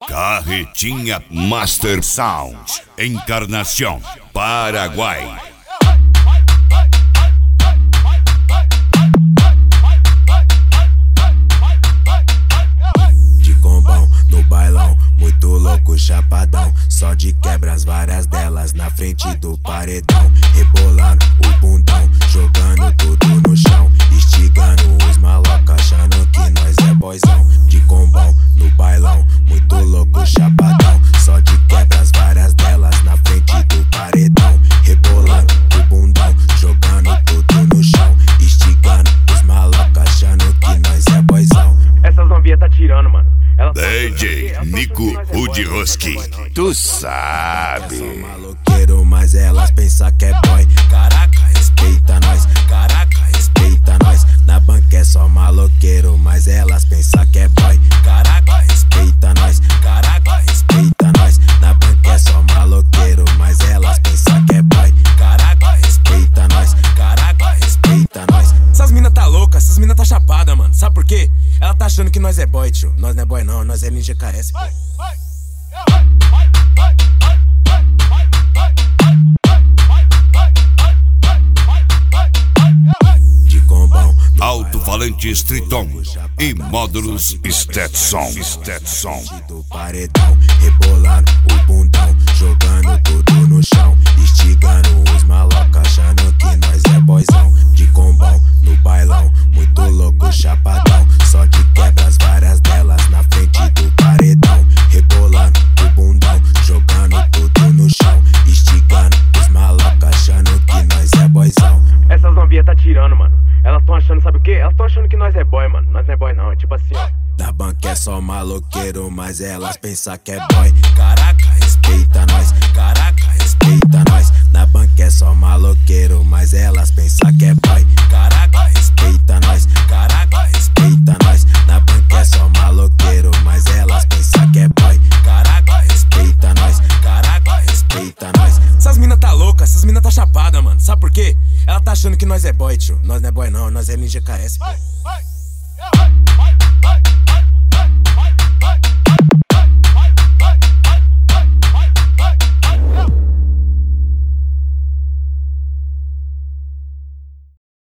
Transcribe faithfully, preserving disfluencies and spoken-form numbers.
Carretinha Master Sound, Encarnação, Paraguai. De combão no bailão, muito louco, chapadão. Só de quebras, várias delas na frente do paredão. Rebolando o bundão, jogando tudo no chão. Instigando os maloca, achando que nós é boizão. De combão no bailão, muito louco, chapadão. Só de quebras, várias delas na frente do paredão. Rebolando o bundão, jogando tudo no chão. Instigando os maloca, achando que nós é boizão. Essas novinhas tá tirando, mano. Ela D J Nico Udioski, tu sabe. São maloqueiro, mas elas pensam que é boy. Caraca, respeita nós. Caraca, respeita nós. Na banca é só maloqueiro, mas elas pensam que é boy. Caraca, respeita nós. Caraca, respeita nós. Na banca é só maloqueiro, mas elas pensam que é boy. Caraca, respeita nós. Caraca, respeita nós. Essas mina tá louca, essas mina tá chapada, mano. Sabe por quê? Ela tá achando que nós é boy, tio. Nós não é boy não, nós é Ninja K S, pô. De combão, Alto-falantes Triton e módulos Stetson. Stetson. do paredão, rebolando o bundão, jogando tudo no chão, instigando os maloca, achando que nós é boizão. De combão no bailão, muito louco, chapadão. Só de quebras, várias delas na frente do paredão. Rebolando o bundão, jogando tudo no chão, instigando os maloca, achando que nós é boizão. Essas novinhas tá tirando, mano. Elas tão achando, sabe o quê? Elas tão achando que nós é boy, mano. Nós não é boy não, é tipo assim, ó. Da banca é só maloqueiro, mas elas pensam que é boy. Caraca, respeita nós. Caraca, respeita nós. Na banca é só maloqueiro, mas elas pensam que é boy. Caraca, respeita nós. Caraca, respeita nós. Na banca é só maloqueiro, mas elas pensam que é boy. Caraca, respeita nós. Caraca, respeita nós. Essas mina tá louca, essas mina tá chapada, mano. Sabe por quê? Ela tá achando que nós é boy, tio. Nós não é boy não, nós é Ninja K S, pô.